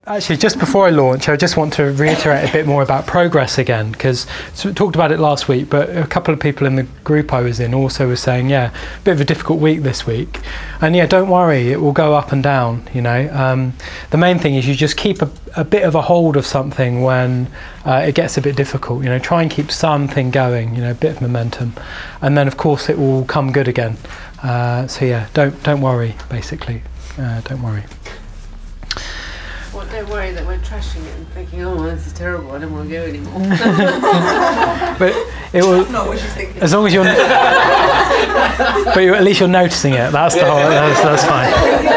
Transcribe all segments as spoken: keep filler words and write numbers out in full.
Actually, just before I launch, I just want to reiterate a bit more about progress again, because we talked about it last week, but a couple of people in the group I was in also were saying, yeah, a bit of a difficult week this week. And yeah, don't worry, it will go up and down, you know. Um, the main thing is you just keep a, a bit of a hold of something when uh, it gets a bit difficult, you know, try and keep something going, you know, a bit of momentum. And then, of course, it will come good again. Uh, so yeah, don't, don't worry, basically, uh, don't worry. Well, don't worry that we're trashing it and thinking, oh, this is terrible, I don't want to go anymore. But it will, That's not what she's thinking. as long as you're, but you, at least you're noticing it. That's the whole. That's, that's fine.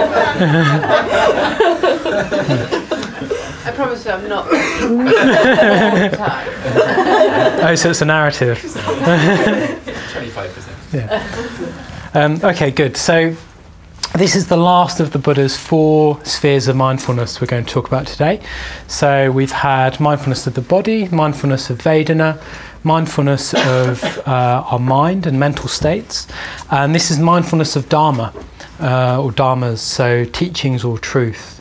I promise you, I'm not. Oh, so it's a narrative. Twenty-five percent. Yeah. Um, okay, good. So. This is the last of the Buddha's four spheres of mindfulness we're going to talk about today. So we've had mindfulness of the body, mindfulness of Vedana, mindfulness of uh, our mind and mental states, and this is mindfulness of Dharma, uh, or Dharmas, so teachings or truth.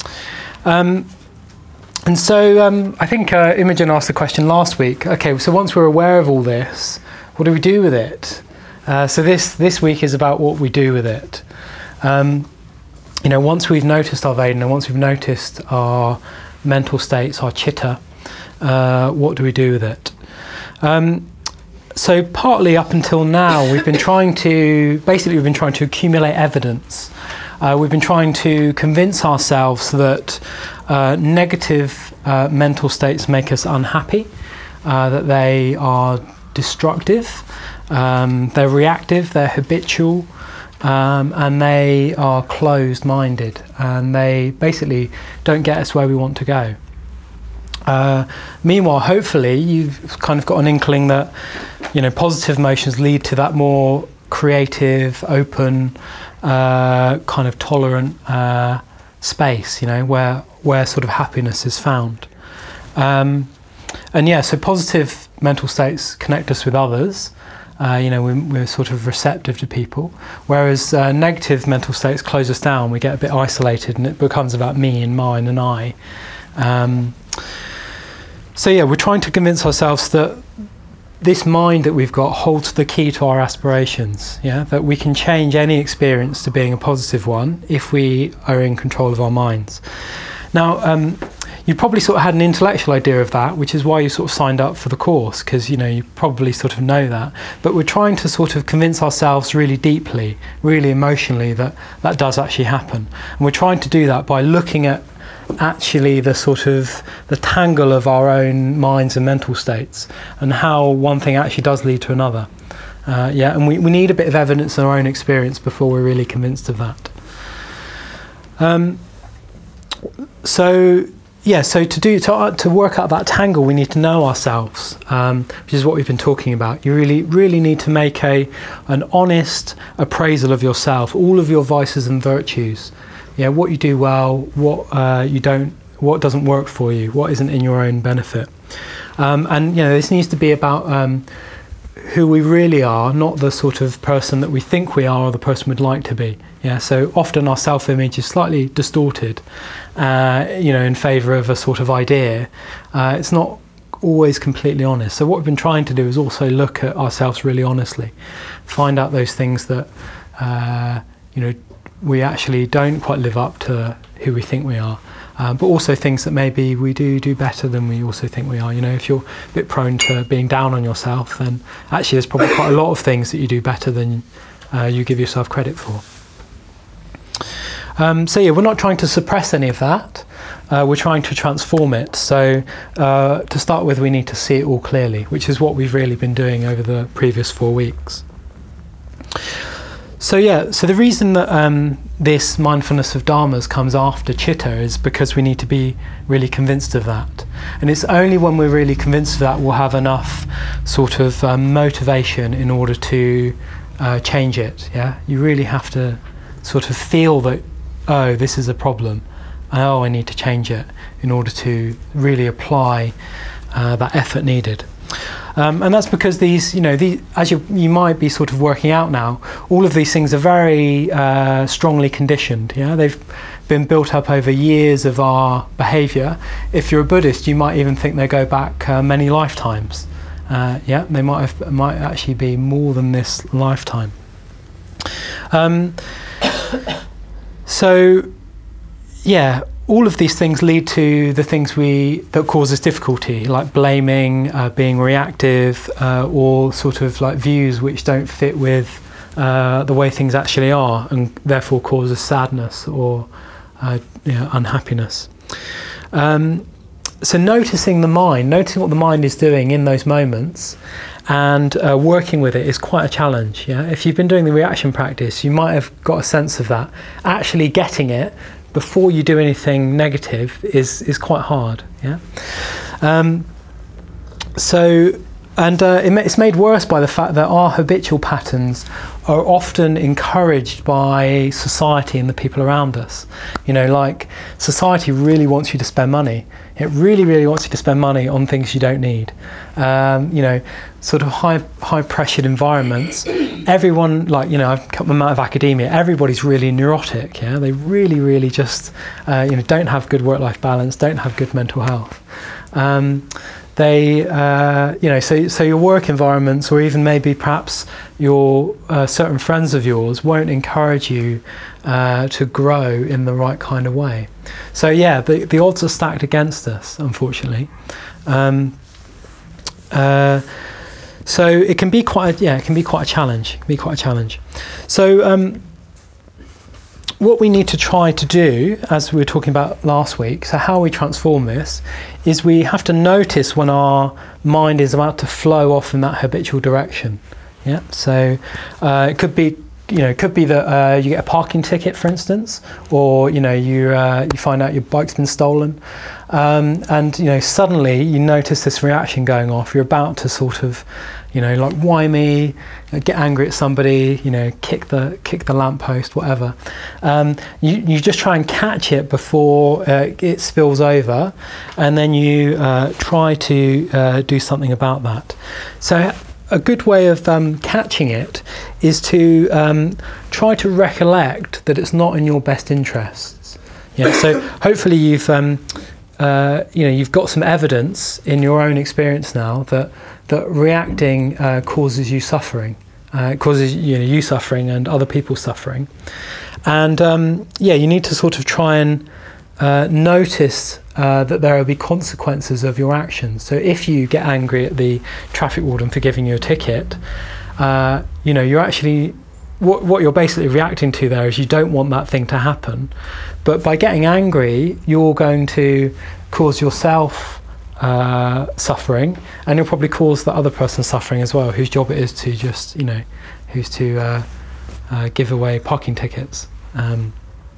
Um, and so um, I think uh, Imogen asked the question last week, okay, so once we're aware of all this, what do we do with it? Uh, so this, this week is about what we do with it. Um, you know, once we've noticed our Vedana, once we've noticed our mental states, our chitta, uh, what do we do with it? Um, so partly up until now, we've been trying to, basically we've been trying to accumulate evidence. Uh, we've been trying to convince ourselves that uh, negative uh, mental states make us unhappy, uh, that they are destructive, um, they're reactive, they're habitual, Um, and they are closed-minded, and they basically don't get us where we want to go. Uh, meanwhile, hopefully, you've kind of got an inkling that, you know, positive emotions lead to that more creative, open, uh, kind of tolerant uh, space, you know, where where sort of happiness is found. Um, and yeah, so positive mental states connect us with others. Uh, you know, we're, we're sort of receptive to people, whereas uh, negative mental states close us down. We get a bit isolated, and it becomes about me and mine and I. Um, so yeah, we're trying to convince ourselves that this mind that we've got holds the key to our aspirations. Yeah, that we can change any experience to being a positive one if we are in control of our minds. Now, um, you probably sort of had an intellectual idea of that, which is why you sort of signed up for the course, because, you know, you probably sort of know that. But we're trying to sort of convince ourselves really deeply, really emotionally, that that does actually happen. And we're trying to do that by looking at actually the sort of the tangle of our own minds and mental states, and how one thing actually does lead to another. Uh, yeah, and we, we need a bit of evidence in our own experience before we're really convinced of that. Um, so... Yeah, so to do to, to work out that tangle, we need to know ourselves, um, which is what we've been talking about. You really, really need to make a an honest appraisal of yourself, all of your vices and virtues. Yeah, what you do well, what uh, you don't, what doesn't work for you, what isn't in your own benefit, um, and you know this needs to be about um, who we really are, not the sort of person that we think we are or the person we'd like to be. Yeah, so often our self-image is slightly distorted, uh, you know, in favour of a sort of idea. Uh, it's not always completely honest. So what we've been trying to do is also look at ourselves really honestly, find out those things that, uh, you know, we actually don't quite live up to who we think we are, uh, but also things that maybe we do do better than we also think we are. You know, if you're a bit prone to being down on yourself, then actually there's probably quite a lot of things that you do better than uh, you give yourself credit for. Um, so yeah, we're not trying to suppress any of that, uh, we're trying to transform it. So uh, to start with, we need to see it all clearly, which is what we've really been doing over the previous four weeks. So yeah, so the reason that um, this mindfulness of dharmas comes after chitta is because we need to be really convinced of that. And it's only when we're really convinced of that we'll have enough sort of um, motivation in order to uh, change it. Yeah, you really have to sort of feel that, oh, this is a problem, oh, I need to change it, in order to really apply uh, that effort needed. Um, and that's because these, you know, the, as you, you might be sort of working out now, all of these things are very uh, strongly conditioned. Yeah, they've been built up over years of our behaviour. If you're a Buddhist, you might even think they go back uh, many lifetimes. Uh, yeah, they might have, might actually be more than this lifetime. Um, so, yeah. All of these things lead to the things we that cause us difficulty, like blaming, uh, being reactive, uh, or sort of like views which don't fit with uh, the way things actually are, and therefore cause us sadness or uh, you know, unhappiness. Um, so noticing the mind, noticing what the mind is doing in those moments, and uh, working with it is quite a challenge. Yeah, if you've been doing the reaction practice, you might have got a sense of that. Actually getting it before you do anything negative is is quite hard. Yeah. Um, so, and uh, it, it's made worse by the fact that our habitual patterns are often encouraged by society and the people around us. You know, like society really wants you to spend money. It really, really wants you to spend money on things you don't need. Um, you know, sort of high, high-pressured environments. Everyone, like, you know, I've come out of academia. Everybody's really neurotic. Yeah, they really, really just, uh, you know, don't have good work-life balance, don't have good mental health. Um, they, uh, you know, so so your work environments, or even maybe perhaps your uh, certain friends of yours, won't encourage you uh, to grow in the right kind of way. So yeah, the the odds are stacked against us, unfortunately. Um, uh, so it can be quite, a, yeah, it can be quite a challenge. It can be quite a challenge. So um, what we need to try to do, as we were talking about last week, so how we transform this, is we have to notice when our mind is about to flow off in that habitual direction. Yeah. So uh, it could be, you know, it could be that uh, you get a parking ticket, for instance, or you know, you uh, you find out your bike's been stolen, um, and you know, suddenly you notice this reaction going off. You're about to sort of, you know, like why me, get angry at somebody, you know, kick the kick the lamppost, whatever. Um, you you just try and catch it before uh, it spills over, and then you uh, try to uh, do something about that. So a good way of um, catching it is to um, try to recollect that it's not in your best interests. Yeah. So hopefully you've um, uh, you know, you've got some evidence in your own experience now that that reacting uh, causes you suffering, uh, causes you know you suffering and other people suffering, and um, yeah, you need to sort of try and uh, notice uh, that there will be consequences of your actions. So if you get angry at the traffic warden for giving you a ticket, uh, you know you're actually what what you're basically reacting to there is you don't want that thing to happen, but by getting angry, you're going to cause yourself uh, suffering, and you'll probably cause the other person suffering as well, whose job it is to just, you know, who's to uh, uh, give away parking tickets. Um,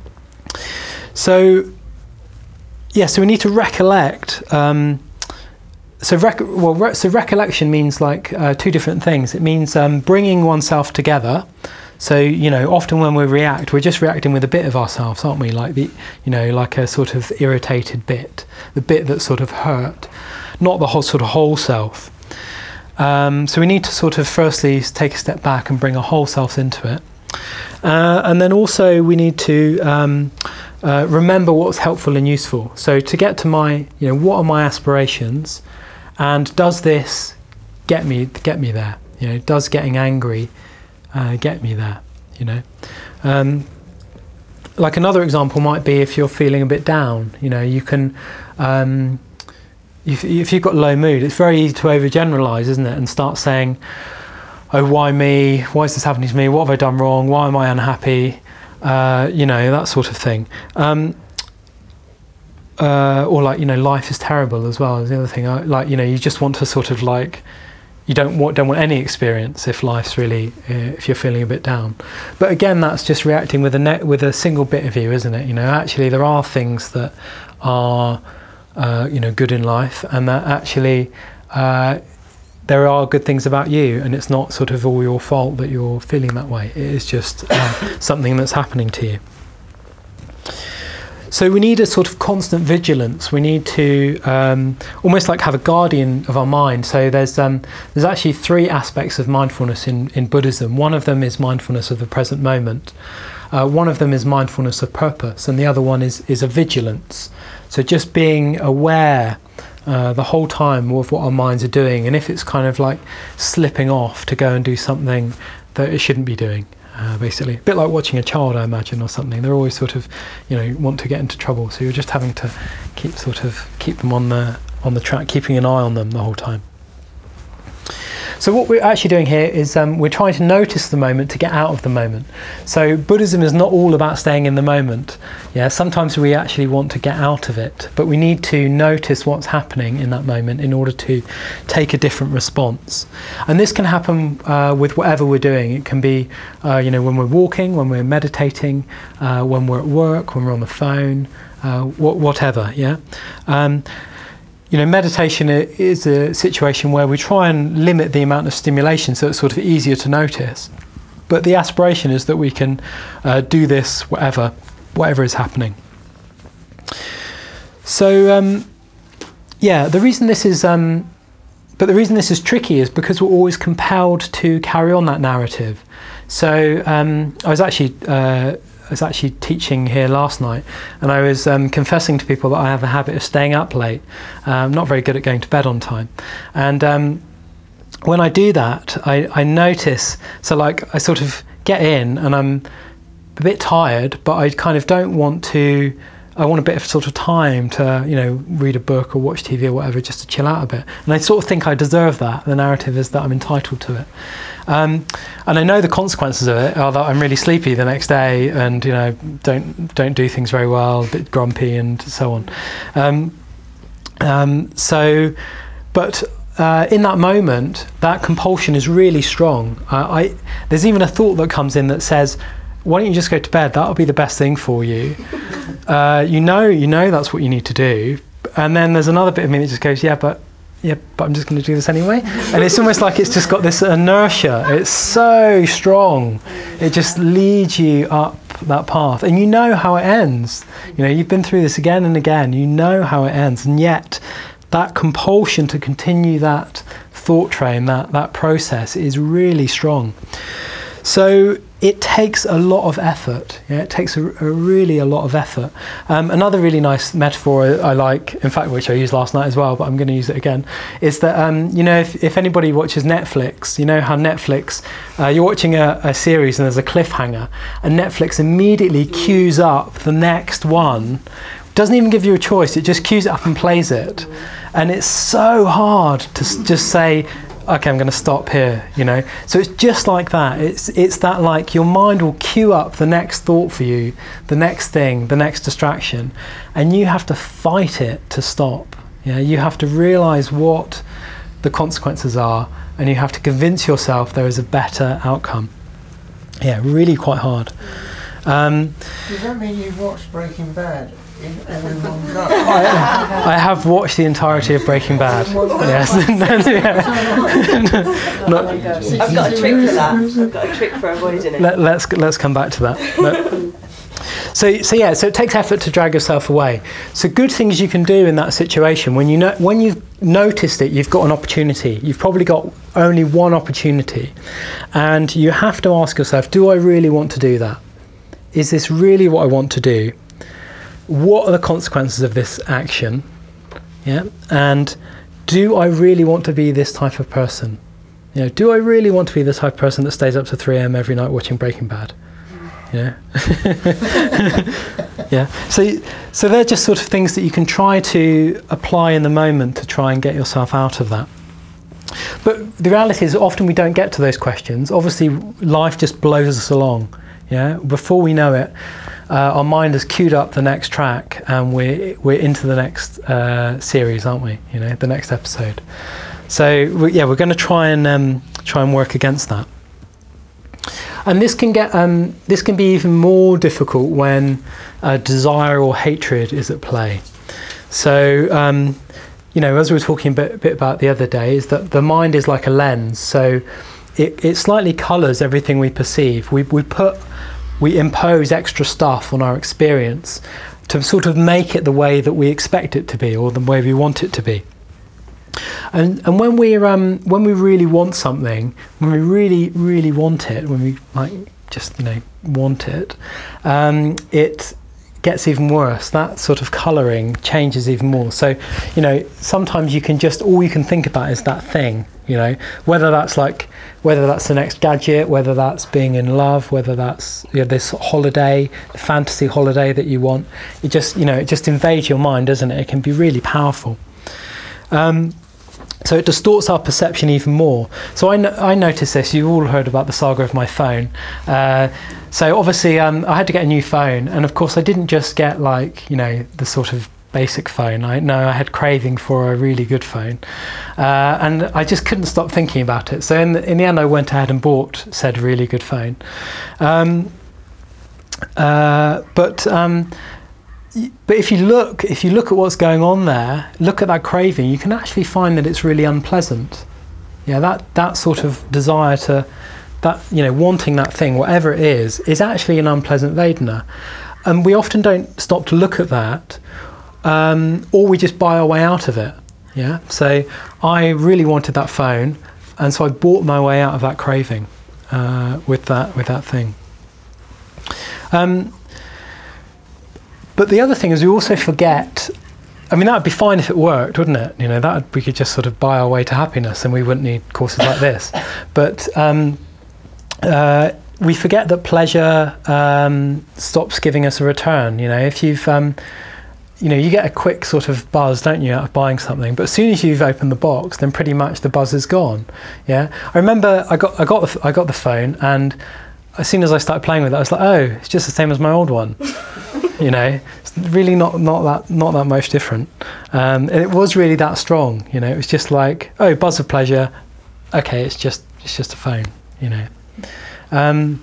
so, yeah, so we need to recollect. Um, so, rec- well, re- so recollection means like uh, two different things. It means um, bringing oneself together. So, you know, often when we react, we're just reacting with a bit of ourselves, aren't we? Like the, you know, like a sort of irritated bit, the bit that sort of hurt, not the whole sort of whole self. Um, so we need to sort of firstly take a step back and bring our whole self into it. Uh, and then also we need to um, uh, remember what's helpful and useful. So to get to my, you know, what are my aspirations, and does this get me get me there? You know, does getting angry Uh, get me there, you know. Um, like another example might be if you're feeling a bit down, you know, you can, um, if, if you've got low mood, it's very easy to overgeneralize, isn't it, and start saying, oh, why me, why is this happening to me, what have I done wrong, why am I unhappy, uh, you know, that sort of thing. Um, uh, or like, you know, life is terrible as well is the other thing. I, like, you know, you just want to sort of like, you don't want don't want any experience if life's really uh, if you're feeling a bit down. But again, that's just reacting with a net with a single bit of you, isn't it? You know, actually there are things that are uh, you know good in life, and that actually uh, there are good things about you, and it's not sort of all your fault that you're feeling that way. It is just uh, something that's happening to you. So we need a sort of constant vigilance. We need to um, almost like have a guardian of our mind. So there's um, there's actually three aspects of mindfulness in, in Buddhism. One of them is mindfulness of the present moment. Uh, one of them is mindfulness of purpose, and the other one is, is a vigilance. So just being aware uh, the whole time of what our minds are doing, and if it's kind of like slipping off to go and do something that it shouldn't be doing. Uh, basically, a bit like watching a child, I imagine, or something. They're always sort of, you know, want to get into trouble. So you're just having to keep sort of keep them on the on the track, keeping an eye on them the whole time. So what we're actually doing here is um, we're trying to notice the moment to get out of the moment. So Buddhism is not all about staying in the moment. Yeah, sometimes we actually want to get out of it, but we need to notice what's happening in that moment in order to take a different response. And this can happen uh, with whatever we're doing. It can be, uh, you know, when we're walking, when we're meditating, uh, when we're at work, when we're on the phone, uh, wh- whatever. Yeah. Um, You know, meditation is a situation where we try and limit the amount of stimulation so it's sort of easier to notice. But the aspiration is that we can uh, do this whatever, whatever is happening. So, um, yeah, the reason this is, um, but the reason this is tricky is because we're always compelled to carry on that narrative. So um, I was actually. Uh, I was actually teaching here last night, and I was um, confessing to people that I have a habit of staying up late. Uh, I'm not very good at going to bed on time. And um, when I do that, I, I notice, so like I sort of get in and I'm a bit tired, but I kind of don't want to, I want a bit of sort of time to, you know, read a book or watch T V or whatever, just to chill out a bit. And I sort of think I deserve that. The narrative is that I'm entitled to it. Um, and I know the consequences of it are that I'm really sleepy the next day, and you know don't don't do things very well, a bit grumpy, and so on. Um, um, so, but uh, in that moment, that compulsion is really strong. Uh, I there's even a thought that comes in that says, "Why don't you just go to bed? That'll be the best thing for you." Uh, you know, you know that's what you need to do. And then there's another bit of me that just goes, "Yeah, but." Yeah, but I'm just going to do this anyway. And it's almost like it's just got this inertia. It's so strong. It just leads you up that path. And you know how it ends. You know, you've been through this again and again. You know how it ends. And yet that compulsion to continue that thought train, that, that process is really strong. So it takes a lot of effort. Yeah, it takes a, a really a lot of effort. Um, another really nice metaphor I, I like, in fact, which I used last night as well, but I'm going to use it again, is that um, you know, if, if anybody watches Netflix, you know how Netflix, uh, you're watching a, a series and there's a cliffhanger, and Netflix immediately queues up the next one. Doesn't even give you a choice. It just queues it up and plays it, and it's so hard to s- just say, okay, I'm going to stop here, you know. So it's just like that. It's it's that like your mind will queue up the next thought for you, the next thing, the next distraction, and you have to fight it to stop. Yeah, you have to realise what the consequences are, and you have to convince yourself there is a better outcome. Yeah, really quite hard. Um, Does that mean you've watched Breaking Bad? In, all in one go? I, I have watched the entirety of Breaking Bad. Yes. Not, I've got a trick for that. I've got a trick for avoiding it. let, let's let's come back to that. No. So so yeah. So it takes effort to drag yourself away. So good things you can do in that situation when you know when you've noticed it, you've got an opportunity. You've probably got only one opportunity, and you have to ask yourself: do I really want to do that? Is this really what I want to do? What are the consequences of this action? Yeah, and do I really want to be this type of person? You know, do I really want to be the type of person that stays up to three a.m. every night watching Breaking Bad? Yeah, yeah. So, so they're just sort of things that you can try to apply in the moment to try and get yourself out of that. But the reality is, often we don't get to those questions. Obviously, life just blows us along. Yeah, before we know it, uh, our mind has queued up the next track, and we're we're into the next uh, series, aren't we? You know, the next episode. So we, yeah, we're going to try and um, try and work against that. And this can get um, this can be even more difficult when uh, desire or hatred is at play. So um, you know, as we were talking a bit, bit about the other day, is that the mind is like a lens. So it, it slightly colours everything we perceive. We we put we impose extra stuff on our experience to sort of make it the way that we expect it to be, or the way we want it to be. And and when we um when we really want something, when we really really want it, when we like just you know want it, um, it gets even worse. That sort of colouring changes even more. So, you know, sometimes you can just, all you can think about is that thing, you know, whether that's like, whether that's the next gadget, whether that's being in love, whether that's, you know, this holiday, the fantasy holiday that you want. It just, you know, it just invades your mind, doesn't it? It can be really powerful. Um, So it distorts our perception even more. So I, no- I noticed this. You've all heard about the saga of my phone. Uh, so obviously um, I had to get a new phone, and of course I didn't just get like you know the sort of basic phone. I no, I had craving for a really good phone, uh, and I just couldn't stop thinking about it. So in the, in the end, I went ahead and bought said really good phone. Um, uh, but um, But if you look, if you look at what's going on there, look at that craving, you can actually find that it's really unpleasant. Yeah, that that sort of desire to, that you know, wanting that thing, whatever it is, is actually an unpleasant Vedana, and we often don't stop to look at that, um, or we just buy our way out of it. Yeah, so I really wanted that phone, and so I bought my way out of that craving uh, with that with that thing. Um, But the other thing is we also forget, I mean, that would be fine if it worked, wouldn't it? You know, that would, we could just sort of buy our way to happiness and we wouldn't need courses like this. But um, uh, we forget that pleasure um, stops giving us a return. You know, if you've, um, you know, you get a quick sort of buzz, don't you, out of buying something. But as soon as you've opened the box, then pretty much the buzz is gone. Yeah, I remember I got I got the I got the phone, and as soon as I started playing with it, I was like, oh, it's just the same as my old one. You know, it's really not not that not that much different, um, and it was really that strong. You know, it was just like, oh, buzz of pleasure. Okay, it's just it's just a phone. You know, um,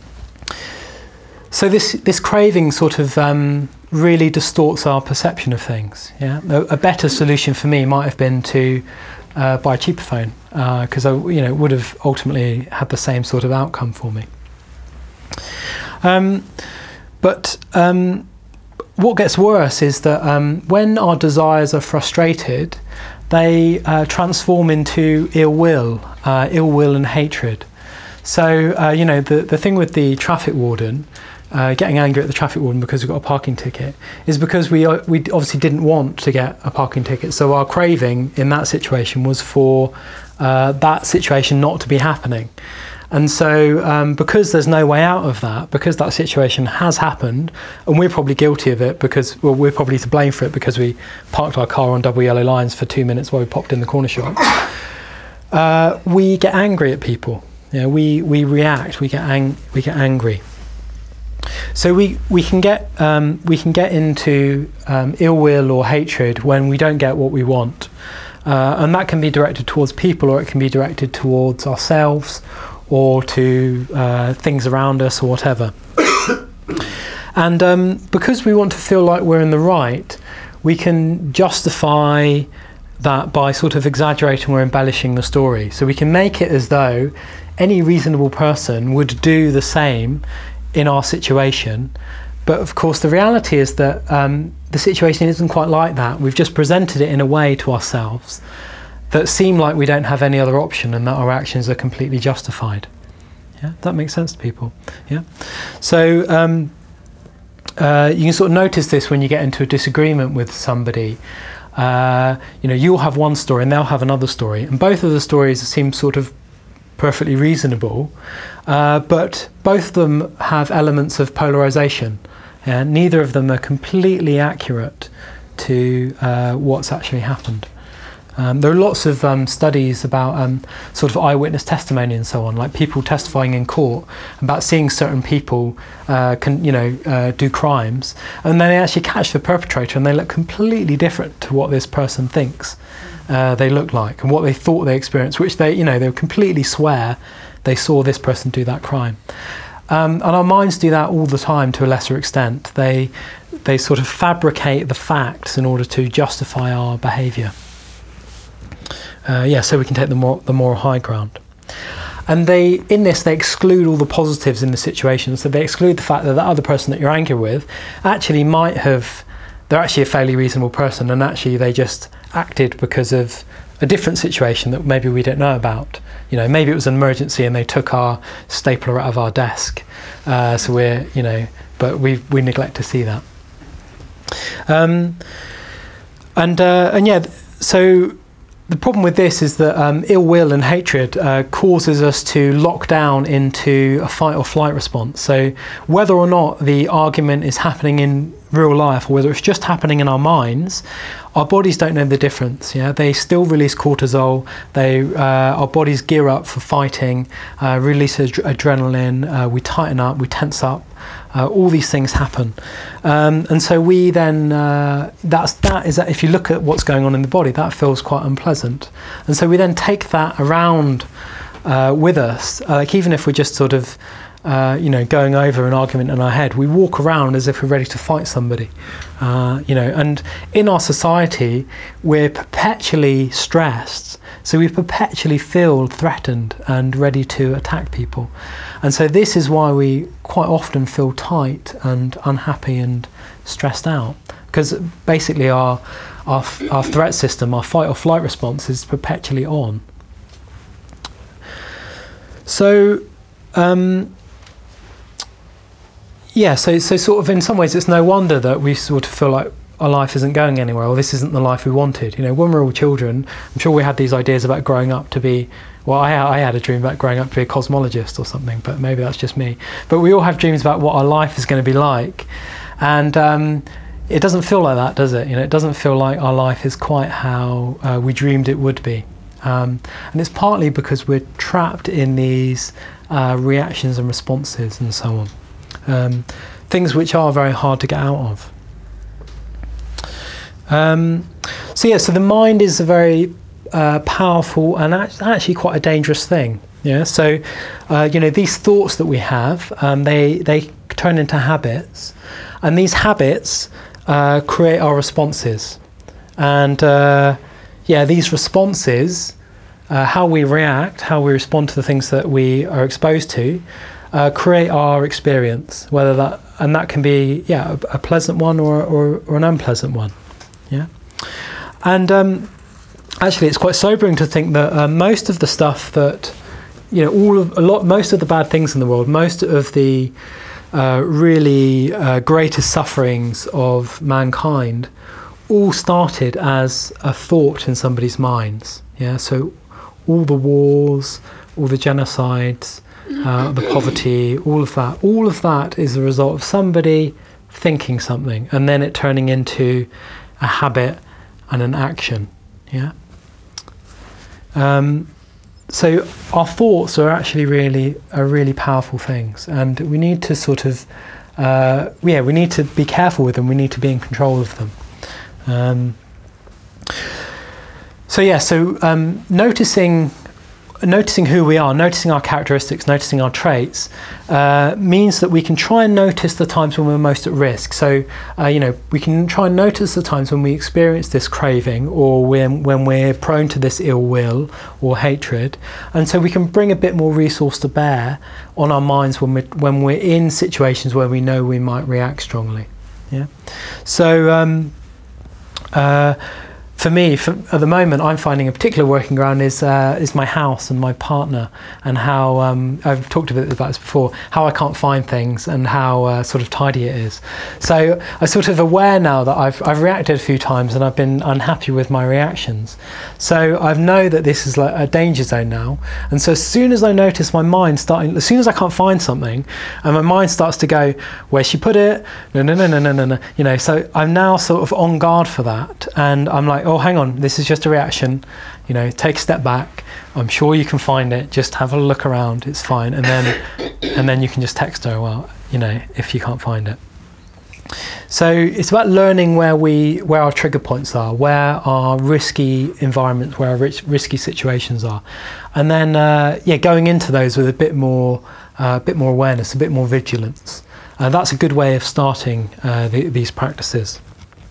so this this craving sort of um, really distorts our perception of things. Yeah, a, a better solution for me might have been to uh, buy a cheaper phone, because uh, I you know would have ultimately had the same sort of outcome for me. Um, But um, what gets worse is that um, when our desires are frustrated, they uh, transform into ill will, uh, ill will and hatred. So, uh, you know, the, the thing with the traffic warden, uh, getting angry at the traffic warden because we got a parking ticket, is because we uh, we obviously didn't want to get a parking ticket. So our craving in that situation was for uh, that situation not to be happening. And so um, because there's no way out of that, because that situation has happened, and we're probably guilty of it because, well, we're probably to blame for it because we parked our car on double yellow lines for two minutes while we popped in the corner shop, uh, we get angry at people. You know, we, we react, we get ang- we get angry. So we, we can get um, we can get into um, ill will or hatred when we don't get what we want. Uh, and that can be directed towards people, or it can be directed towards ourselves, or to uh, things around us, or whatever. And um, because we want to feel like we're in the right, we can justify that by sort of exaggerating or embellishing the story. So we can make it as though any reasonable person would do the same in our situation. But of course the reality is that um, the situation isn't quite like that. We've just presented it in a way to ourselves that seem like we don't have any other option, and that our actions are completely justified. Yeah, that makes sense to people. Yeah. So um, uh, you can sort of notice this when you get into a disagreement with somebody. Uh, you know, you'll have one story and they'll have another story, and both of the stories seem sort of perfectly reasonable, uh, but both of them have elements of polarization, and neither of them are completely accurate to uh, what's actually happened. Um, there are lots of um, studies about um, sort of eyewitness testimony and so on, like people testifying in court about seeing certain people, uh, can you know, uh, do crimes, and then they actually catch the perpetrator, and they look completely different to what this person thinks uh, they look like, and what they thought they experienced, which they, you know, they completely swear they saw this person do that crime. Um, and our minds do that all the time to a lesser extent. They, they sort of fabricate the facts in order to justify our behaviour. Uh, yeah, so we can take the more the moral high ground. and they in this they exclude all the positives in the situation. So they exclude the fact that the other person that you're angry with actually might have, they're actually a fairly reasonable person, and actually they just acted because of a different situation that maybe we don't know about. You know, maybe it was an emergency and they took our stapler out of our desk. Uh, so we're, you know, but we we neglect to see that. Um, and uh, and yeah, so the problem with this is that um, ill will and hatred uh, causes us to lock down into a fight or flight response. So whether or not the argument is happening in real life or whether it's just happening in our minds, our bodies don't know the difference. Yeah, they still release cortisol. They, uh, our bodies gear up for fighting, uh, release ad- adrenaline. Uh, we tighten up, we tense up. Uh, all these things happen, um, and so we then uh, that's that is that if you look at what's going on in the body, that feels quite unpleasant, and so we then take that around uh, with us. Uh, like even if we're just sort of uh, you know going over an argument in our head, we walk around as if we're ready to fight somebody. Uh, you know, and in our society, we're perpetually stressed. So we perpetually feel threatened and ready to attack people. And so this is why we quite often feel tight and unhappy and stressed out. Because basically our, our, our threat system, our fight or flight response is perpetually on. So, um, yeah, so, so sort of in some ways it's no wonder that we sort of feel like our life isn't going anywhere, or this isn't the life we wanted. You know, when we were all children, I'm sure we had these ideas about growing up to be, well, I, I had a dream about growing up to be a cosmologist or something, but maybe that's just me. But we all have dreams about what our life is going to be like. And um, it doesn't feel like that, does it? You know, it doesn't feel like our life is quite how uh, we dreamed it would be. Um, and it's partly because we're trapped in these uh, reactions and responses and so on. Um, things which are very hard to get out of. Um, so yeah, so the mind is a very uh, powerful and actually quite a dangerous thing. Yeah, so uh, you know these thoughts that we have, um, they they turn into habits, and these habits uh, create our responses, and uh, yeah, these responses, uh, how we react, how we respond to the things that we are exposed to, uh, create our experience. Whether that and that can be yeah a, a pleasant one or, or or an unpleasant one. Yeah, and um, actually, it's quite sobering to think that uh, most of the stuff that you know, all of a lot, most of the bad things in the world, most of the uh, really uh, greatest sufferings of mankind, all started as a thought in somebody's minds. Yeah, so all the wars, all the genocides, uh, the poverty, all of that, all of that is the result of somebody thinking something and then it turning into a habit and an action. Yeah. Um, so our thoughts are actually really are really powerful things, and we need to sort of uh, yeah we need to be careful with them. We need to be in control of them. Um, so yeah, so um, noticing. Noticing who we are, noticing our characteristics, noticing our traits, uh, means that we can try and notice the times when we're most at risk. So, uh, you know, we can try and notice the times when we experience this craving, or when when we're prone to this ill will or hatred, and so we can bring a bit more resource to bear on our minds when we when we're in situations where we know we might react strongly. Yeah. So. Um, uh, For me, for, at the moment, I'm finding a particular working ground is uh, is my house and my partner, and how um, I've talked a bit about this before. How I can't find things and how uh, sort of tidy it is. So I'm sort of aware now that I've I've reacted a few times and I've been unhappy with my reactions. So I know that this is like a danger zone now. And so as soon as I notice my mind starting, as soon as I can't find something, and my mind starts to go, where's she put it? No, no, no, no, no, no, no. You know. So I'm now sort of on guard for that, and I'm like, oh, hang on, this is just a reaction, you know, take a step back, I'm sure you can find it, just have a look around, it's fine, and then and then you can just text her, well, you know, if you can't find it. So it's about learning where we where our trigger points are, where our risky environments, where our rich, risky situations are, and then uh, yeah going into those with a bit more uh, a bit more awareness, a bit more vigilance. Uh, that's a good way of starting uh, the, these practices.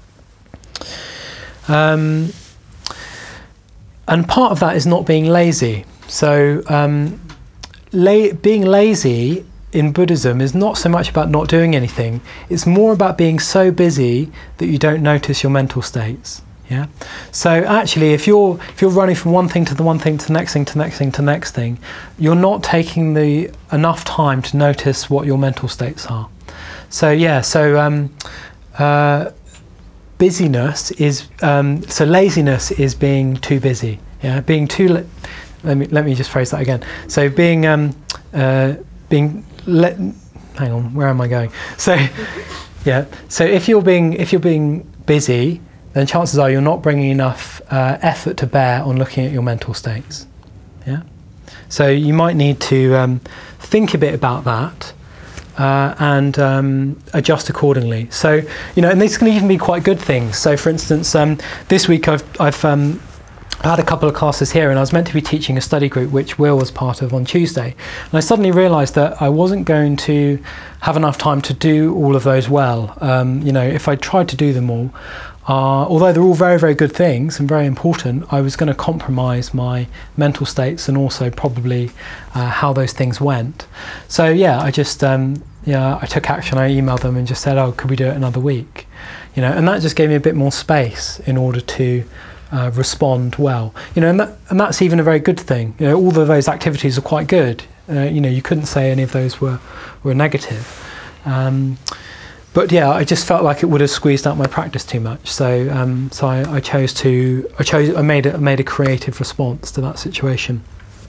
Um, and part of that is not being lazy. So um, la- being lazy in Buddhism is not so much about not doing anything. It's more about being so busy that you don't notice your mental states. Yeah. So actually, if you're if you're running from one thing to the one thing to the next thing to the next thing to the next thing, you're not taking the enough time to notice what your mental states are. So yeah. So um, uh, busyness is um, so laziness is being too busy. Yeah. Being too. La- let me let me just phrase that again. So being um, uh, being let. Hang on. Where am I going? So yeah. So if you're being if you're being busy, then chances are you're not bringing enough uh, effort to bear on looking at your mental states. Yeah. So you might need to um, think a bit about that uh, and um, adjust accordingly. So you know, and these can even be quite good things. So for instance, um, this week I've I've um, I had a couple of classes here, and I was meant to be teaching a study group, which Will was part of on Tuesday. And I suddenly realised that I wasn't going to have enough time to do all of those well. Um, you know, if I tried to do them all. Uh, although they're all very, very good things and very important, I was going to compromise my mental states and also probably uh, how those things went. So yeah, I just um, yeah I took action. I emailed them and just said, "Oh, could we do it another week?" You know, and that just gave me a bit more space in order to uh, respond well. You know, and that and that's even a very good thing. You know, all of those activities are quite good. Uh, you know, you couldn't say any of those were were negative. Um, But yeah, I just felt like it would have squeezed out my practice too much. So, um, so I, I chose to, I chose, I made a, I made a creative response to that situation.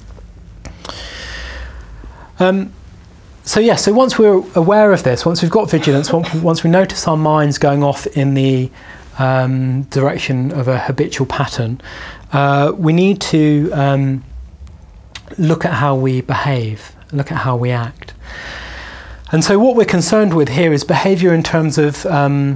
Um, so yeah, so once we're aware of this, once we've got vigilance, once, once we notice our minds going off in the um, direction of a habitual pattern, uh, we need to um, look at how we behave, look at how we act. And so what we're concerned with here is behaviour in terms of um,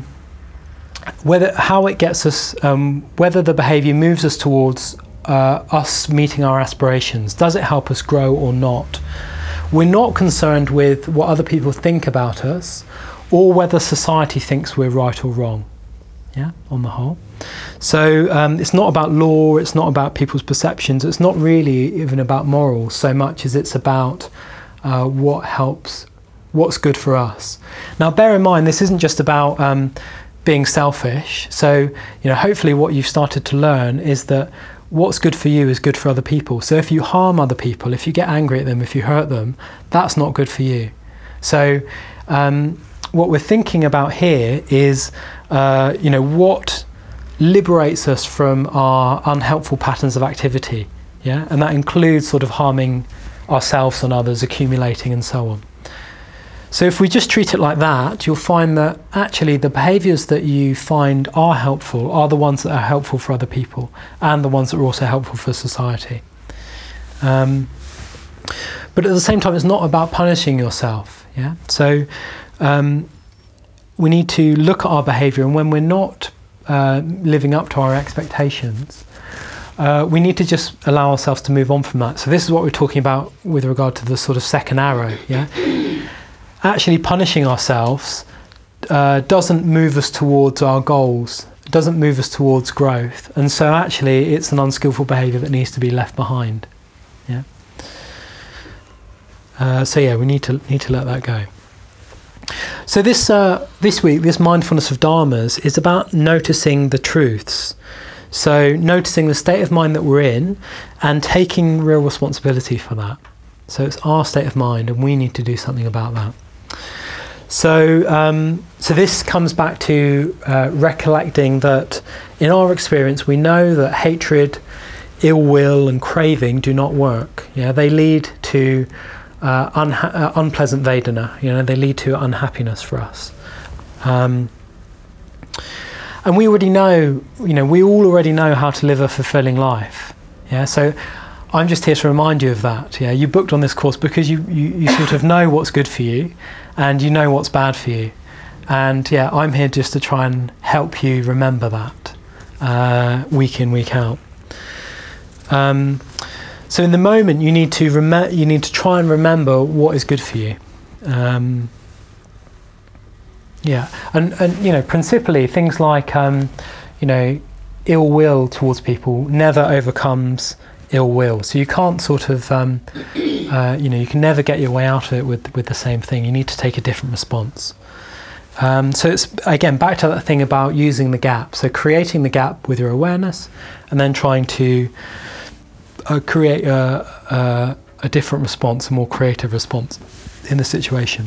whether how it gets us, um, whether the behaviour moves us towards uh, us meeting our aspirations. Does it help us grow or not? We're not concerned with what other people think about us or whether society thinks we're right or wrong, yeah, on the whole. So um, it's not about law, it's not about people's perceptions, it's not really even about morals so much as it's about uh, what helps what's good for us. Now bear in mind, this isn't just about um, being selfish. So, you know, hopefully what you've started to learn is that what's good for you is good for other people. So if you harm other people, if you get angry at them, if you hurt them, that's not good for you. So um, what we're thinking about here is, uh, you know, what liberates us from our unhelpful patterns of activity. Yeah, and that includes sort of harming ourselves and others, accumulating and so on. So if we just treat it like that, you'll find that actually the behaviours that you find are helpful are the ones that are helpful for other people and the ones that are also helpful for society. Um, but at the same time, it's not about punishing yourself. Yeah. So um, we need to look at our behaviour, and when we're not uh, living up to our expectations, uh, we need to just allow ourselves to move on from that. So this is what we're talking about with regard to the sort of second arrow. Yeah. Actually punishing ourselves uh, doesn't move us towards our goals, doesn't move us towards growth, and so actually it's an unskillful behaviour that needs to be left behind. Yeah. Uh, so yeah, we need to need to let that go. So this uh, this week, this mindfulness of dharmas is about noticing the truths. So noticing the state of mind that we're in and taking real responsibility for that. So it's our state of mind, and we need to do something about that. So, um, so this comes back to uh, recollecting that in our experience, we know that hatred, ill will, and craving do not work. Yeah, they lead to uh, unha- uh, unpleasant Vedana. You know, they lead to unhappiness for us. Um, and we already know, you know, we all already know how to live a fulfilling life. Yeah, so I'm just here to remind you of that. Yeah, you booked on this course because you, you, you sort of know what's good for you and you know what's bad for you. And yeah, I'm here just to try and help you remember that uh, week in, week out. Um, so in the moment, you need to rem- you need to try and remember what is good for you. Um, yeah, and and you know, principally things like um, you know, ill will towards people never overcomes ill will. So you can't sort of um, uh, you know, you can never get your way out of it with with the same thing. You need to take a different response. Um, so it's, again, back to that thing about using the gap. So creating the gap with your awareness, and then trying to uh, create a, a, a different response, a more creative response in the situation.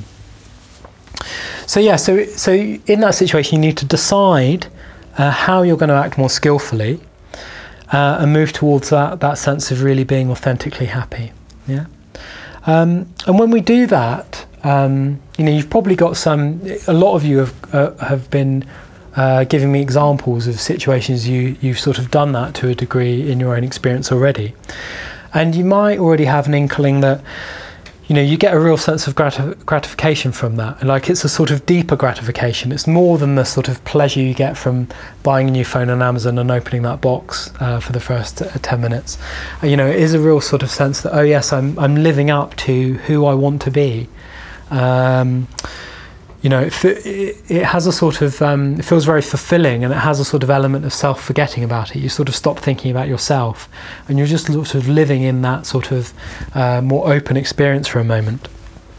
So yeah, so so in that situation, you need to decide uh, how you're going to act more skillfully, uh, and move towards that that sense of really being authentically happy. Yeah, um, and when we do that. Um, you know, you've probably got some. A lot of you have uh, have been uh, giving me examples of situations you you've sort of done that to a degree in your own experience already, and you might already have an inkling that, you know, you get a real sense of gratif- gratification from that. Like, it's a sort of deeper gratification. It's more than the sort of pleasure you get from buying a new phone on Amazon and opening that box uh, for the first uh, ten minutes. Uh, you know, it is a real sort of sense that, oh yes, I'm I'm living up to who I want to be. Um, you know, it, it, it has a sort of, um, it feels very fulfilling, and it has a sort of element of self-forgetting about it. You sort of stop thinking about yourself, and you're just sort of living in that sort of uh, more open experience for a moment.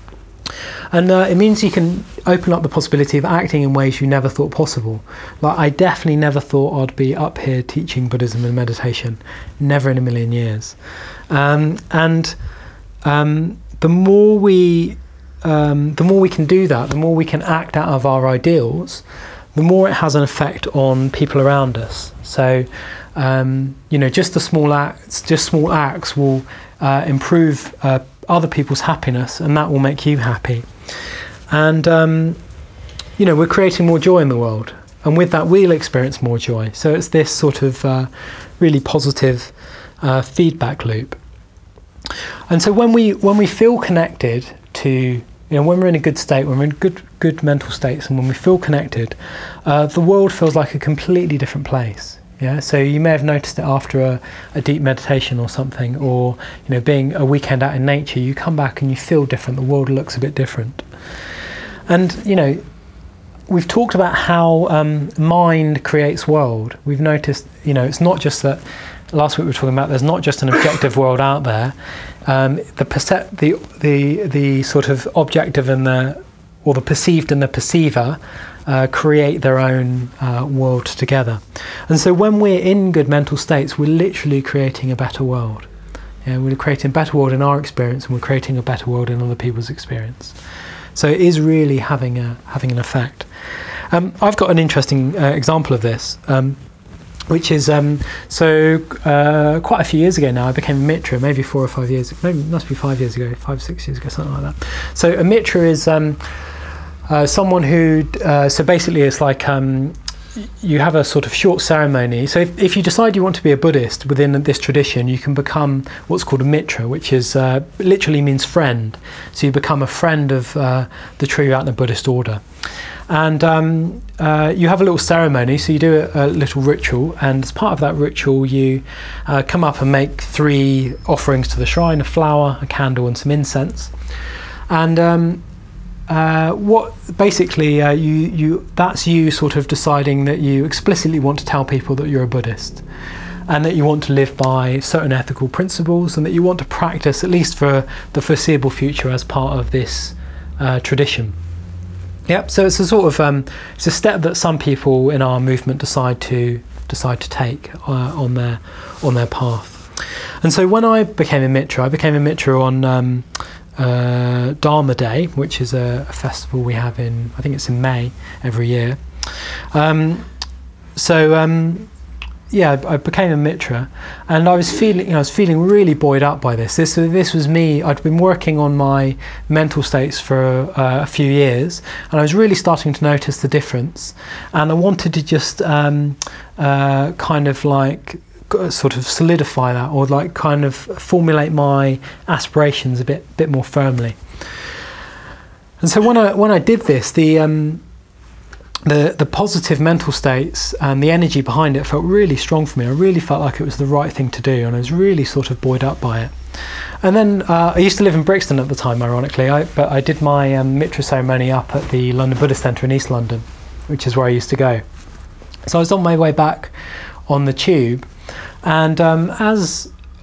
And uh, it means you can open up the possibility of acting in ways you never thought possible. Like, I definitely never thought I'd be up here teaching Buddhism and meditation. Never in a million years. Um, and um, the more we Um, the more we can do that, the more we can act out of our ideals, the more it has an effect on people around us. So, um, you know, just the small acts, just small acts will uh, improve uh, other people's happiness, and that will make you happy. And, um, you know, we're creating more joy in the world, and with that we'll experience more joy. So it's this sort of uh, really positive uh, feedback loop. And so when we when we feel connected to, you know, when we're in a good state, when we're in good good mental states, and when we feel connected, uh, the world feels like a completely different place. Yeah. So you may have noticed it after a, a deep meditation or something, or, you know, being a weekend out in nature. You come back and you feel different. The world looks a bit different. And, you know, we've talked about how um, mind creates world. We've noticed, you know, it's not just that. Last week we were talking about there's not just an objective world out there. Um, the percep- the the the sort of objective and the or the perceived and the perceiver uh, create their own uh, world together. And so when we're in good mental states, we're literally creating a better world. Yeah, we're creating a better world in our experience, and we're creating a better world in other people's experience. So it is really having a having an effect. Um, I've got an interesting uh, example of this. Um, Which is, um, so uh, quite a few years ago now, I became a mitra, maybe four or five years, maybe it must be five years ago, five, six years ago, something like that. So a mitra is um, uh, someone who, uh, so basically it's like um, you have a sort of short ceremony. So if, if you decide you want to be a Buddhist within this tradition, you can become what's called a mitra, which is uh, literally means friend. So you become a friend of uh, the Triratna Buddhist order. And um, uh, you have a little ceremony, so you do a, a little ritual, and as part of that ritual you uh, come up and make three offerings to the shrine: a flower, a candle, and some incense. And um, uh, what basically uh, you, you that's you sort of deciding that you explicitly want to tell people that you're a Buddhist, and that you want to live by certain ethical principles, and that you want to practice, at least for the foreseeable future, as part of this uh, tradition. Yep. So it's a sort of um, it's a step that some people in our movement decide to decide to take uh, on their on their path. And so when I became a mitra, I became a mitra on um, uh, Dharma Day, which is a, a festival we have in, I think it's in May every year. Um, so um, yeah, I became a mitra, and I was feeling, you know, I was feeling really buoyed up by this. This, this was me. I'd been working on my mental states for uh, a few years, and I was really starting to notice the difference. And I wanted to just um, uh, kind of like sort of solidify that, or like kind of formulate my aspirations a bit, bit more firmly. And so when I when I did this, the um, The, the positive mental states and the energy behind it felt really strong for me. I really felt like it was the right thing to do, and I was really sort of buoyed up by it. And then uh, I used to live in Brixton at the time, ironically, I, but I did my um, mitra ceremony up at the London Buddhist Centre in East London, which is where I used to go. So I was on my way back on the tube, and um, as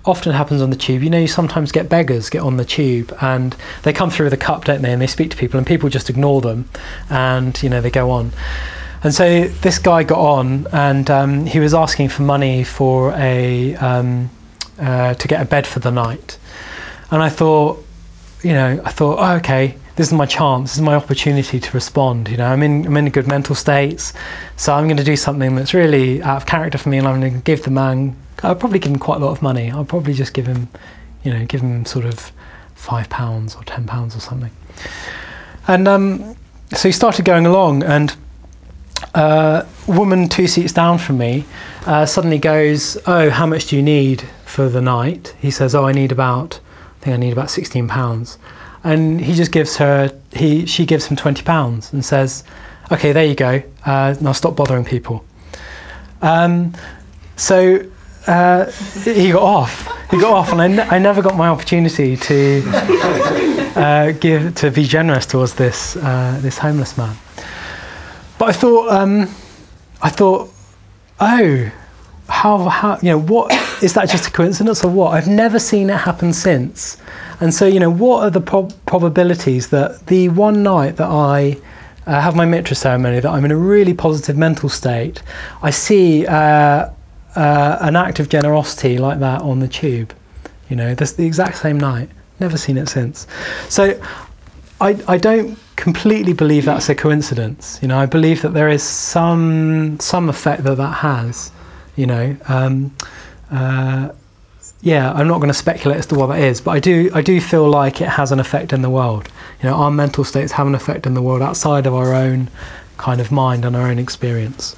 often happens on the tube. You know, you sometimes get beggars get on the tube and they come through with a cup, don't they? And they speak to people and people just ignore them and, you know, they go on. And so this guy got on and um, he was asking for money for a, um, uh, to get a bed for the night. And I thought, you know, I thought, oh, okay, this is my chance, this is my opportunity to respond. You know, I'm in, I'm in a good mental state, so I'm going to do something that's really out of character for me, and I'm going to give the man, I'll probably give him quite a lot of money. I'll probably just give him, you know, give him sort of five pounds or ten pounds or something. And um, so he started going along, and uh, a woman two seats down from me uh, suddenly goes, oh, how much do you need for the night? He says, oh, I need about, I think I need about sixteen pounds. And he just gives her, he, she gives him twenty pounds and says, okay, there you go, uh, now stop bothering people. Um, so uh, he got off, he got off, and I, ne- I never got my opportunity to uh, give, to be generous towards this, uh, this homeless man. But I thought, um, I thought, oh, how, how, you know, what, is that just a coincidence or what? I've never seen it happen since. And so, you know, what are the prob- probabilities that the one night that I uh, have my mitra ceremony, that I'm in a really positive mental state, I see uh, uh, an act of generosity like that on the tube. You know, that's the exact same night. Never seen it since. So I, I don't completely believe that's a coincidence. You know, I believe that there is some some effect that that has, you know. Um, uh, Yeah, I'm not going to speculate as to what that is, but I do I do feel like it has an effect in the world. You know, our mental states have an effect in the world outside of our own kind of mind and our own experience.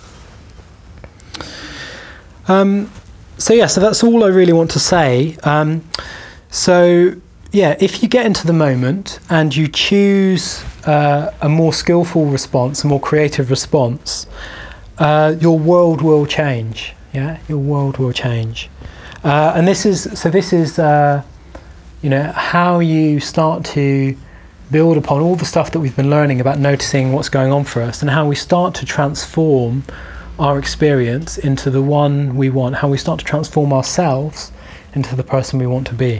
Um, so yeah, so that's all I really want to say. Um, so yeah, if you get into the moment and you choose uh, a more skillful response, a more creative response, uh, your world will change. Yeah, your world will change. Uh, and this is so. This is uh, you know, how you start to build upon all the stuff that we've been learning about noticing what's going on for us, and how we start to transform our experience into the one we want. How we start to transform ourselves into the person we want to be.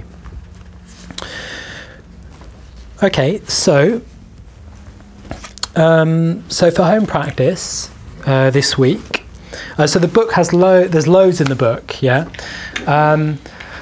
Okay, so um, so for home practice uh, this week. Uh, so the book has lo- there's loads in the book, yeah. Um,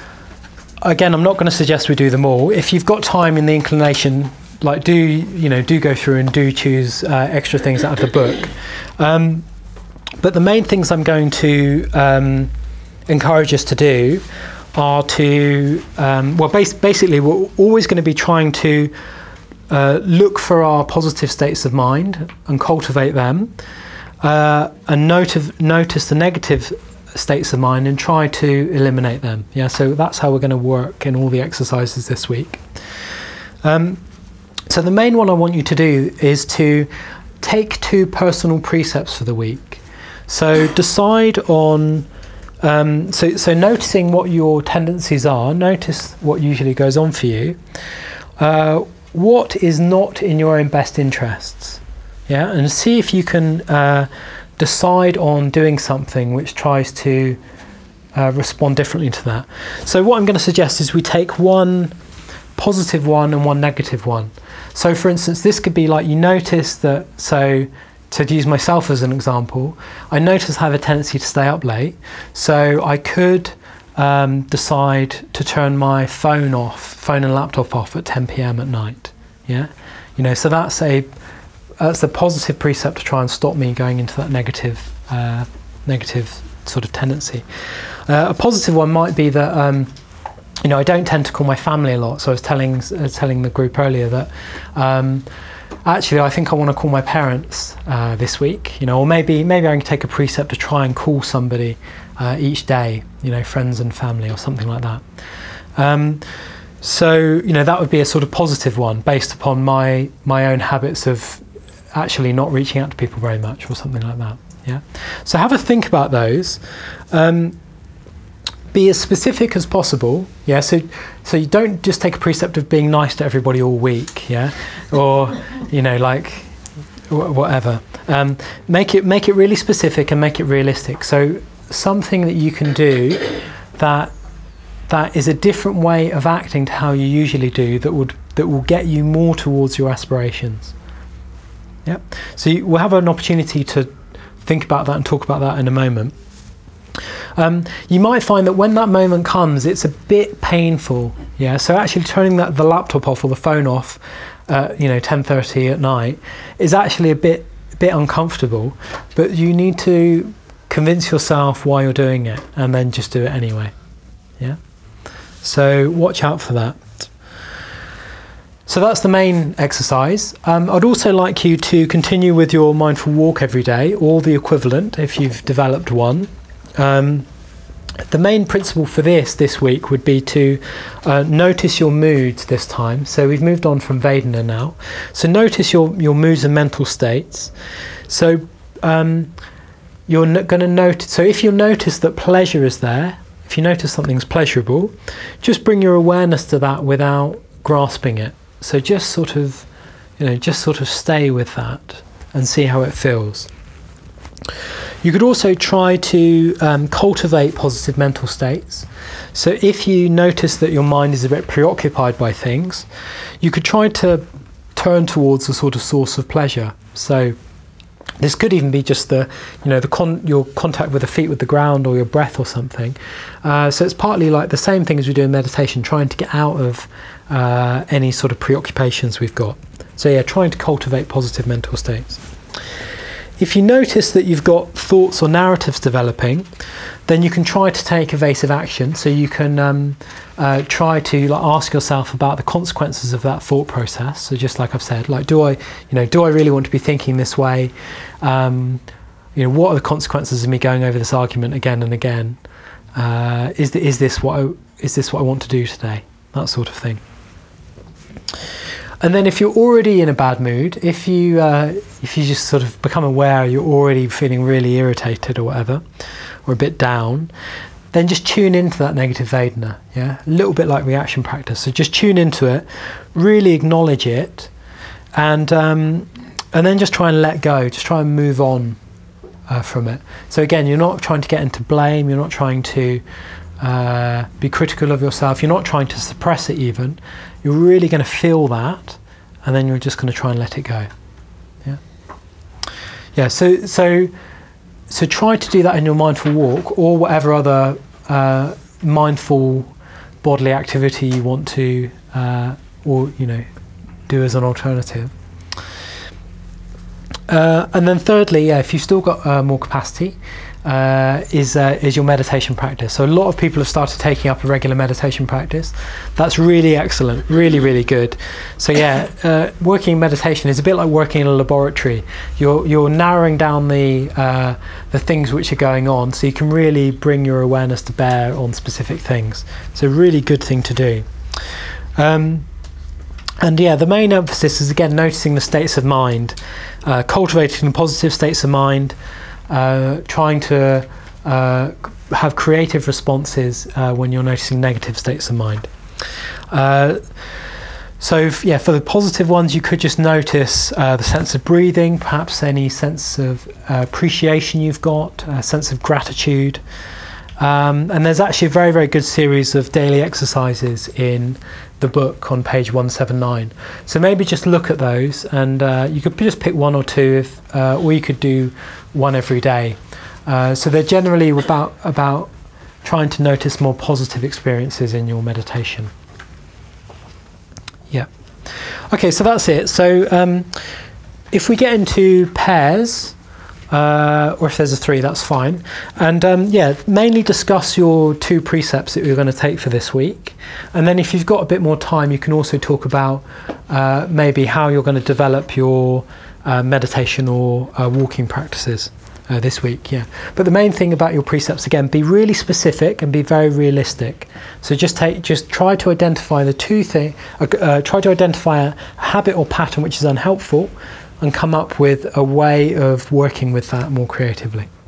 again, I'm not going to suggest we do them all. If you've got time and the inclination, like do you know do go through and do choose uh, extra things out of the book. Um, but the main things I'm going to um, encourage us to do are to um, well, bas- basically we're always going to be trying to uh, look for our positive states of mind and cultivate them. Uh, and notice, notice the negative states of mind and try to eliminate them. Yeah, so that's how we're going to work in all the exercises this week. Um, so the main one I want you to do is to take two personal precepts for the week. So decide on, um, so, so noticing what your tendencies are, notice what usually goes on for you. Uh, what is not in your own best interests? Yeah, and see if you can uh, decide on doing something which tries to uh, respond differently to that. So what I'm going to suggest is we take one positive one and one negative one. So for instance, this could be like you notice that, so to use myself as an example, I notice I have a tendency to stay up late. So I could um, decide to turn my phone off, phone and laptop off at ten p.m. at night. Yeah, you know, so that's a That's a positive precept to try and stop me going into that negative, uh, negative sort of tendency. Uh, a positive one might be that um, you know I don't tend to call my family a lot. So I was telling uh, telling the group earlier that um, actually I think I want to call my parents uh, this week. You know, or maybe maybe I can take a precept to try and call somebody uh, each day. You know, friends and family or something like that. Um, so you know that would be a sort of positive one based upon my my own habits of actually not reaching out to people very much or something like that. Yeah. So have a think about those. Um, be as specific as possible. Yeah. So so you don't just take a precept of being nice to everybody all week. Yeah. Or you know like w- whatever. Um, make it make it really specific and make it realistic. So something that you can do that that is a different way of acting to how you usually do that would that will get you more towards your aspirations. Yep. So you, we'll have an opportunity to think about that and talk about that in a moment. Um, you might find that when that moment comes, it's a bit painful. Yeah. So actually turning that the laptop off or the phone off, uh, you know, ten thirty at night, is actually a bit a bit uncomfortable. But you need to convince yourself why you're doing it, and then just do it anyway. Yeah. So watch out for that. So that's the main exercise. Um, I'd also like you to continue with your mindful walk every day, or the equivalent if you've developed one. Um, the main principle for this this week would be to uh, notice your moods this time. So we've moved on from Vedana now. So notice your, your moods and mental states. So um, you're n- going to notice, so if you notice that pleasure is there, if you notice something's pleasurable, just bring your awareness to that without grasping it. So just sort of, you know, just sort of stay with that and see how it feels. You could also try to um, cultivate positive mental states. So if you notice that your mind is a bit preoccupied by things, you could try to turn towards a sort of source of pleasure. So this could even be just the, you know, the con- your contact with the feet with the ground, or your breath or something. Uh, so it's partly like the same thing as we do in meditation, trying to get out of uh, any sort of preoccupations we've got. So yeah, trying to cultivate positive mental states. If you notice that you've got thoughts or narratives developing, then you can try to take evasive action. So you can um, uh, try to like, ask yourself about the consequences of that thought process. So just like I've said, like, do I, you know, do I really want to be thinking this way? Um, you know, what are the consequences of me going over this argument again and again? Uh, is the, is this what I, is this what I want to do today? That sort of thing. And then if you're already in a bad mood, if you uh, if you just sort of become aware you're already feeling really irritated or whatever, or a bit down, then just tune into that negative Vedana, yeah? A little bit like reaction practice. So just tune into it, really acknowledge it, and um, and then just try and let go, just try and move on uh, from it. So again, you're not trying to get into blame, you're not trying to uh, be critical of yourself, you're not trying to suppress it even. You're really going to feel that, and then you're just going to try and let it go. Yeah. Yeah. So so so try to do that in your mindful walk, or whatever other uh, mindful bodily activity you want to, uh, or you know, do as an alternative. Uh, and then thirdly, yeah, if you've still got uh, more capacity, uh, is uh, is your meditation practice. So a lot of people have started taking up a regular meditation practice. That's really excellent, really, really good. So yeah, uh, working in meditation is a bit like working in a laboratory. You're you're narrowing down the uh, the things which are going on, so you can really bring your awareness to bear on specific things. It's a really good thing to do. Um, And yeah, the main emphasis is again noticing the states of mind, uh, cultivating positive states of mind, uh, trying to uh, have creative responses uh, when you're noticing negative states of mind. Uh, so f- yeah, for the positive ones, you could just notice uh, the sense of breathing, perhaps any sense of uh, appreciation you've got, a sense of gratitude. Um, and there's actually a very, very good series of daily exercises in the book on page one seventy-nine. So maybe just look at those, and uh, you could just pick one or two, if, uh, or you could do one every day. Uh, so they're generally about about trying to notice more positive experiences in your meditation. Yeah. Okay, so that's it. So um, if we get into pairs, Uh, or if there's a three, that's fine. And um, yeah, mainly discuss your two precepts that you're going to take for this week. And then if you've got a bit more time, you can also talk about uh, maybe how you're going to develop your uh, meditation or uh, walking practices uh, this week. Yeah. But the main thing about your precepts, again, be really specific and be very realistic. So just take, just try to identify the two thing. Uh, uh, try to identify a habit or pattern which is unhelpful, and come up with a way of working with that more creatively.